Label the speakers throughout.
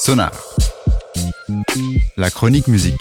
Speaker 1: Sonar, la chronique musique.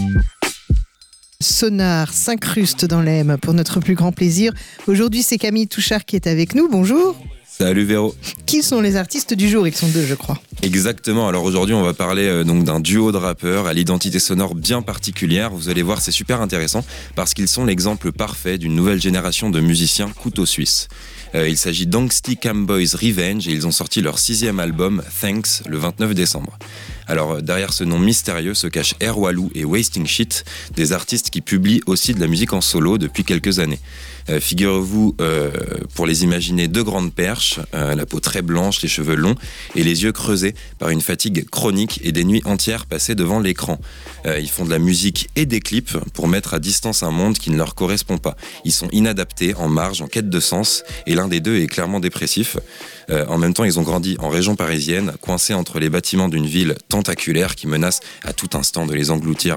Speaker 2: Sonar s'incruste dans l'EM pour notre plus grand plaisir. Aujourd'hui, c'est Camille Touchard qui est avec nous. Bonjour.
Speaker 3: Salut Véro.
Speaker 2: Qui sont les artistes du jour ? Ils sont deux, je crois.
Speaker 3: Exactement, alors aujourd'hui on va parler donc d'un duo de rappeurs à l'identité sonore bien particulière. Vous allez voir, c'est super intéressant parce qu'ils sont l'exemple parfait d'une nouvelle génération de musiciens couteau suisse. Il s'agit d'Angsty Camboys Revenge et ils ont sorti leur 6e album Thanks le 29 décembre. Alors derrière ce nom mystérieux se cachent Air Walou et Wasting Shit, des artistes qui publient aussi de la musique en solo depuis quelques années. Figurez-vous, pour les imaginer, deux grandes perches, la peau très blanche, les cheveux longs et les yeux creusés par une fatigue chronique et des nuits entières passées devant l'écran. Ils font de la musique et des clips pour mettre à distance un monde qui ne leur correspond pas. Ils sont inadaptés, en marge, en quête de sens, et l'un des deux est clairement dépressif. En même temps, ils ont grandi en région parisienne, coincés entre les bâtiments d'une ville tentaculaire qui menace à tout instant de les engloutir.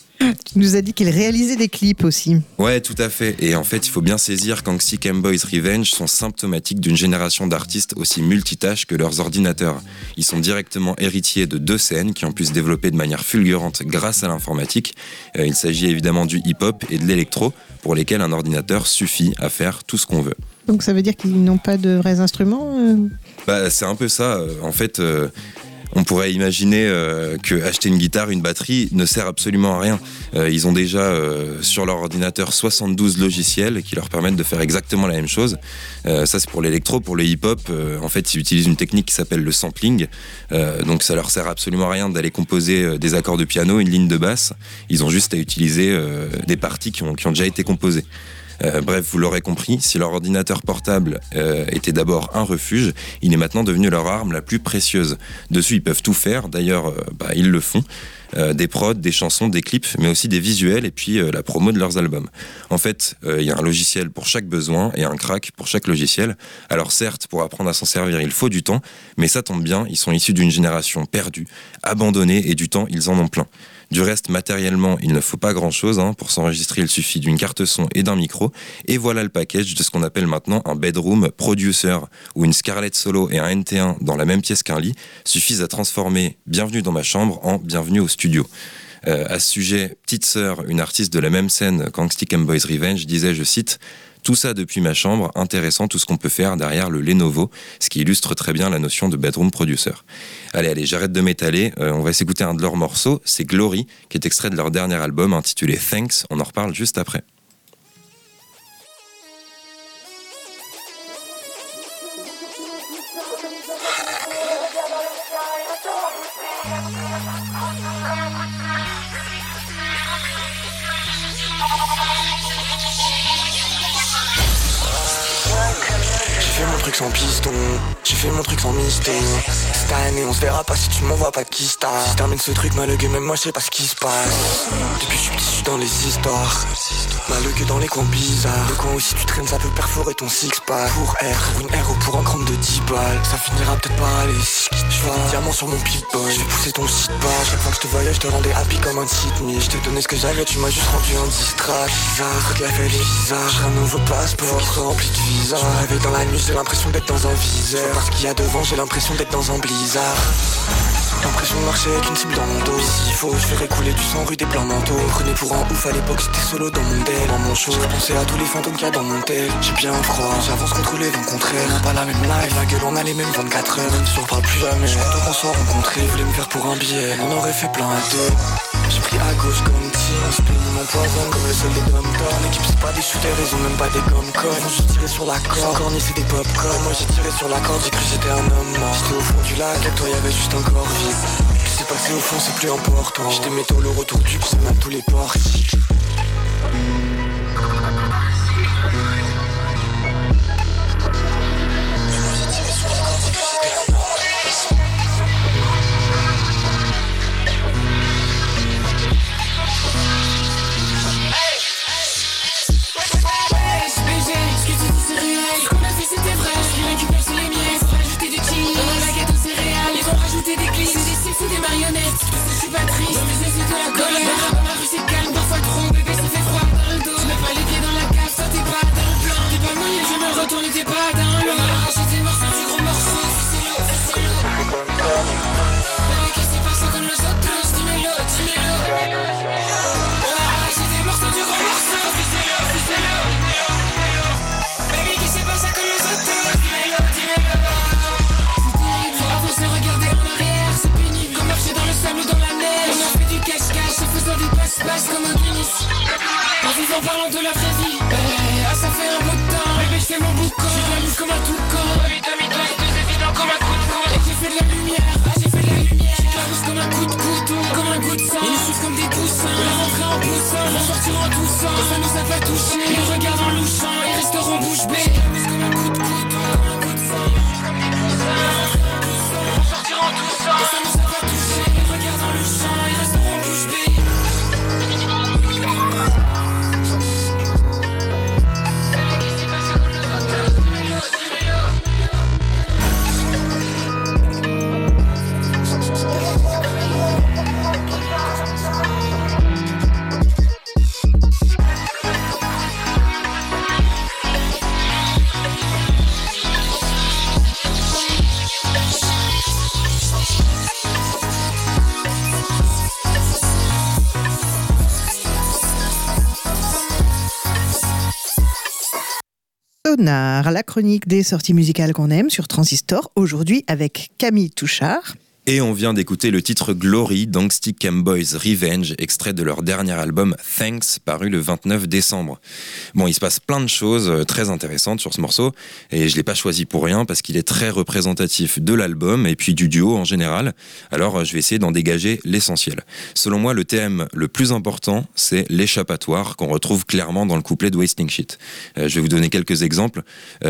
Speaker 2: Tu nous as dit qu'ils réalisaient des clips aussi.
Speaker 3: Ouais, tout à fait. Et en fait, il faut bien saisir qu'Angsty Camboys Revenge sont symptomatiques d'une génération d'artistes aussi multitâches que leurs ordinateurs. Ils sont directement héritiers de deux scènes qui ont pu se développer de manière fulgurante grâce à l'informatique. Il s'agit évidemment du hip-hop et de l'électro, pour lesquels un ordinateur suffit à faire tout ce qu'on veut.
Speaker 2: Donc ça veut dire qu'ils n'ont pas de vrais instruments
Speaker 3: C'est un peu ça. En fait, on pourrait imaginer que acheter une guitare, une batterie ne sert absolument à rien. Ils ont déjà sur leur ordinateur 72 logiciels qui leur permettent de faire exactement la même chose. Ça c'est pour l'électro. Pour le hip-hop, en fait ils utilisent une technique qui s'appelle le sampling. Donc ça leur sert absolument à rien d'aller composer des accords de piano, une ligne de basse. Ils ont juste à utiliser des parties qui ont déjà été composées. Bref, vous l'aurez compris, si leur ordinateur portable était d'abord un refuge, il est maintenant devenu leur arme la plus précieuse. Dessus, ils peuvent tout faire, d'ailleurs, ils le font. Des prods, des chansons, des clips, mais aussi des visuels et puis la promo de leurs albums. En fait, il y a un logiciel pour chaque besoin et un crack pour chaque logiciel. Alors certes, pour apprendre à s'en servir, il faut du temps, mais ça tombe bien, ils sont issus d'une génération perdue, abandonnée, et du temps, ils en ont plein. Du reste, matériellement, il ne faut pas grand-chose. Pour s'enregistrer, il suffit d'une carte son et d'un micro. Et voilà le package de ce qu'on appelle maintenant un bedroom producer, où une Scarlett Solo et un NT1 dans la même pièce qu'un lit suffisent à transformer « Bienvenue dans ma chambre » en « Bienvenue au studio ». À ce sujet, Petite Sœur, une artiste de la même scène qu'Angsty Camboys Revenge, disait, je cite, « Tout ça depuis ma chambre, intéressant tout ce qu'on peut faire derrière le Lenovo », ce qui illustre très bien la notion de bedroom producer. Allez, j'arrête de m'étaler, on va s'écouter un de leurs morceaux, c'est Glory, qui est extrait de leur dernier album intitulé Thanks, on en reparle juste après.
Speaker 4: J'ai fait mon truc sans piston, j'ai fait mon truc sans mystère. Cette année on se verra pas si tu m'envoies pas de kista. Si t'amènes ce truc malheureux, même moi je sais pas ce qui se passe. Depuis que je suis petit, je suis dans les histoires. Malheureux dans les coins bizarres. Le coin où si tu traînes ça peut perforer ton six-pack. Pour une R ou pour un gramme de 10 balles. Ça finira peut-être par aller. Je vois un diamant sur mon people. Je vais pousser ton site bas. Chaque fois que je te voyais je te rendais happy comme un Sydney. Je t'ai donné ce que j'avais, tu m'as juste rendu un distract. Bizarre, que la fête est bizarre. J'ai un nouveau passeport rempli de visa. Je me réveille dans la nuit, j'ai l'impression d'être dans un viseur. Parce qu'il y a devant, j'ai l'impression d'être dans un blizzard. L'impression de marcher avec une cible dans mon dos. S'il faut, je ferai couler du sang rue des blancs manteaux. Me prenez pour un ouf à l'époque, j'étais solo dans mon dé. Dans mon show, je pensais à tous les fantômes qu'il y a dans mon tel. J'ai bien froid, j'avance contre les vents contraires. On n'a pas la même life, la gueule, on a les mêmes 24 heures. Même si on parle plus jamais, donc on s'en rencontrer. Voulait me faire pour un billet, on aurait fait plein à deux. J'ai pris à gauche comme tir, je pénis mon poison comme le seul des dom-toms. L'équipe c'est pas des shooters, ils ont même pas des gommes-coms. Ils ont juste tiré sur la corde, corny c'est des pop-corn. Moi j'ai tiré sur la corde, j'ai cru j'étais un homme mort. J'étais au fond du lac, avec toi y'avait juste un corps vide. Ce qui s'est passé au fond c'est plus important. J'étais métaux, le retour du coup c'est mal tous les portiques.
Speaker 5: C'est des marionnettes, je suis pas triste, mais c'est de la colère. Dans la rue c'est calme, parfois trop, bébé ça fait froid dans le dos. Je mets pas les pieds dans la cave, toi t'es pas dans le plan. T'es pas mouillé, je me retourne, t'es pas dans l'eau. J'ai des morceaux, du gros morceaux, c'est l'eau, c'est l'eau. en parlant de la vraie vie. Ça fait un bout de temps, bébé je fais mon boucan. J'ai de la mousse comme un toucan. Demi-demi, deux évident comme un coup de coude. Et j'ai fait de la lumière, j'ai fait de la lumière. J'ai de la mousse comme un coup de couteau, comme un goût de sang. Ils nous suivent comme des poussins, la rentrée en poussant. On sortira en toussant, ça nous a pas touché. Ils nous regardent en louchant, ils resteront bouche bée. J'ai de la mousse comme un coup de couteau, comme un goût de sang. Comme des poussins, on sortira en toussant, ça nous a pas touché. Ils nous regardent en louchant, ils resteront bouche bée.
Speaker 2: Sonar, la chronique des sorties musicales qu'on aime sur Transistor, aujourd'hui avec Camille Touchard.
Speaker 3: Et on vient d'écouter le titre Glory d'Angsty Camboys Revenge, extrait de leur dernier album Thanks, paru le 29 décembre. Bon, il se passe plein de choses très intéressantes sur ce morceau, et je l'ai pas choisi pour rien, parce qu'il est très représentatif de l'album, et puis du duo en général. Alors je vais essayer d'en dégager l'essentiel. Selon moi, le thème le plus important, c'est l'échappatoire, qu'on retrouve clairement dans le couplet de Wasting Shit. Je vais vous donner quelques exemples.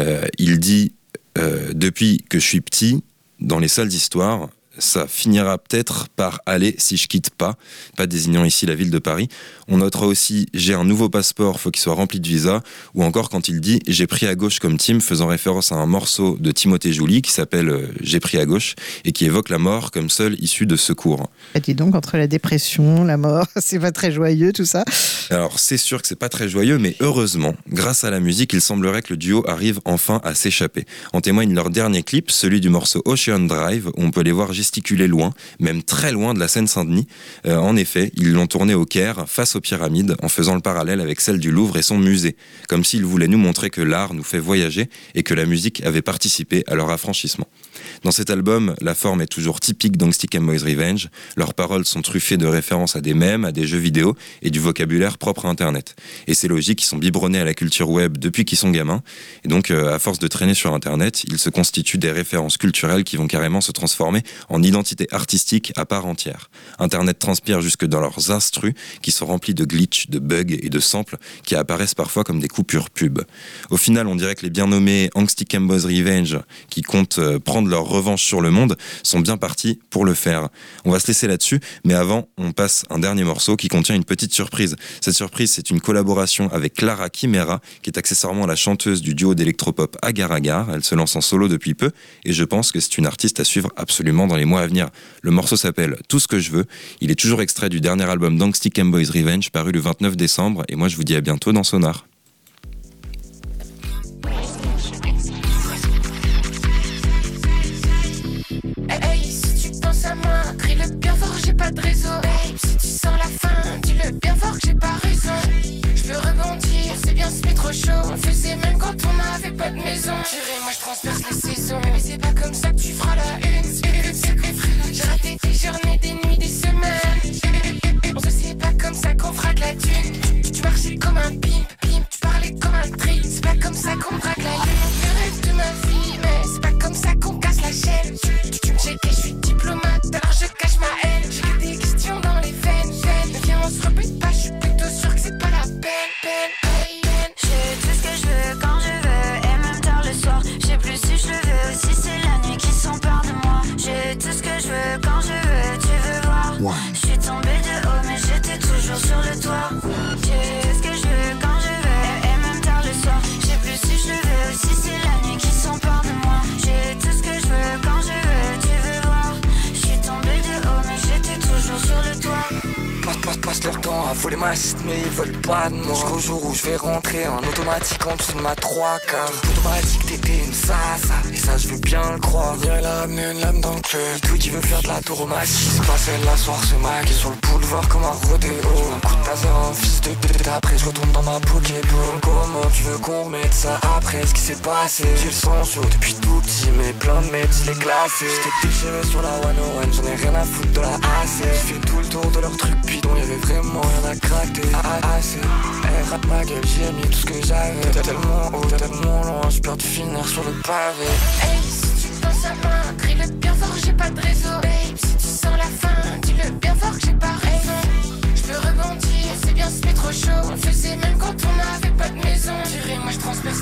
Speaker 3: Il dit « Depuis que je suis petit, dans les salles d'histoire, ça finira peut-être par aller si je quitte pas désignant ici la ville de Paris. On notera aussi j'ai un nouveau passeport, faut qu'il soit rempli de visa, ou encore quand il dit j'ai pris à gauche comme Tim, faisant référence à un morceau de Timothée Joly qui s'appelle J'ai pris à gauche et qui évoque la mort comme seule issue de secours.
Speaker 2: Ah, dis donc, entre la dépression, la mort, c'est pas très joyeux tout ça.
Speaker 3: Alors c'est sûr que c'est pas très joyeux, mais heureusement, grâce à la musique, il semblerait que le duo arrive enfin à s'échapper. En témoigne leur dernier clip, celui du morceau Ocean Drive, où on peut les voir gesticuler loin, même très loin de la Seine-Saint-Denis. En effet, ils l'ont tourné au Caire, face aux pyramides, en faisant le parallèle avec celle du Louvre et son musée, comme s'ils voulaient nous montrer que l'art nous fait voyager et que la musique avait participé à leur affranchissement. Dans cet album, la forme est toujours typique d'Angsty Camboys Revenge. Leurs paroles sont truffées de références à des mèmes, à des jeux vidéo et du vocabulaire propre à Internet. Et c'est logique, ils sont biberonnés à la culture web depuis qu'ils sont gamins. Et donc, à force de traîner sur Internet, ils se constituent des références culturelles qui vont carrément se transformer en identité artistique à part entière. Internet transpire jusque dans leurs instrus, qui sont remplis de glitch, de bugs et de samples qui apparaissent parfois comme des coupures pub. Au final, on dirait que les bien nommés Angsty Camboys Revenge, qui comptent prendre leur revanche sur le monde, sont bien partis pour le faire. On va se laisser là-dessus, mais avant, on passe un dernier morceau qui contient une petite surprise. Cette surprise, c'est une collaboration avec Clara Chimera, qui est accessoirement la chanteuse du duo d'électropop Agar Agar. Elle se lance en solo depuis peu, et je pense que c'est une artiste à suivre absolument dans les mois à venir. Le morceau s'appelle Tout ce que je veux. Il est toujours extrait du dernier album d'Angsty Camboys Revenge, paru le 29 décembre, et moi je vous dis à bientôt dans Sonar.
Speaker 6: Hey, si tu penses à moi, crie-le bien fort, j'ai pas de réseau. Hey, si tu sens la fin, dis-le bien fort que j'ai pas raison. Je veux rebondir, c'est bien, c'est trop chaud. On le faisait même quand on n'avait pas de maison. Chérie, moi je transperce les saisons, mais c'est pas comme ça que tu feras la une. J'ai raté des journées, des nuits, des semaines. On se sait pas comme ça qu'on fera de la thune. Tu marchais comme un pimp, tu parlais comme un tri. C'est pas comme ça qu'on braque la lune. Le rêve de ma vie, mais c'est pas comme ça qu'on casse la chaîne. Tu me checkais, je suis diplomate, alors je cache ma haine. J'ai que des questions dans les veines. Mais viens, on se répète pas, je suis plutôt sûr que c'est pas la peine.
Speaker 7: J'ai tout ce que je veux quand je veux, et même tard le soir. Je sais plus si je le veux, si c'est la nuit qui s'empare de moi. J'ai tout ce que je veux quand je veux, tu veux voir. Je suis tombée de haut, mais j'étais toujours sur le toit. J'ai ce que je veux quand je veux, et même tard le soir. Je sais plus si je le veux, si c'est la nuit qui s'empare de moi. J'ai tout ce que je veux quand je veux, tu veux voir. Je suis tombée de haut, mais j'étais toujours sur le toit.
Speaker 4: Passe leur temps à voler ma cite, mais ils veulent pas de moi. Jusqu'au jour où je vais rentrer en automatique en dessous de ma 3K. Automatique, t'étais une sasa, et ça je veux bien le croire. Il a amené une lame dans le club, tout qui veut faire de la tauromatie. C'est passé la soirée, ce mec est sur le boulevard comme un rodéo. Un coup de taser, un fils de pute, après je retourne dans ma Pokéball. Comment tu veux qu'on remette ça après ce qui s'est passé? J'ai le sang chaud depuis tout petit, mais plein de mecs, je l'ai classé. J'étais déchiré sur la 101, j'en ai rien à foutre de la AC. J'ai fait tout le tour de leur truc bidon, y'avait vraiment rien à craqué, assez. Rap ma gueule, j'ai mis tout ce que j'avais. Tellement haut, tellement loin, j'ai peur de finir sur le pavé.
Speaker 6: Hey, si tu penses à moi, crie-le bien fort, j'ai pas de réseau. Babe, si tu sens la fin, dis-le bien fort que j'ai pas raison. Je veux rebondir, c'est bien, c'est trop chaud. On le faisait même quand on n'avait pas de maison. J'irai, moi je transperce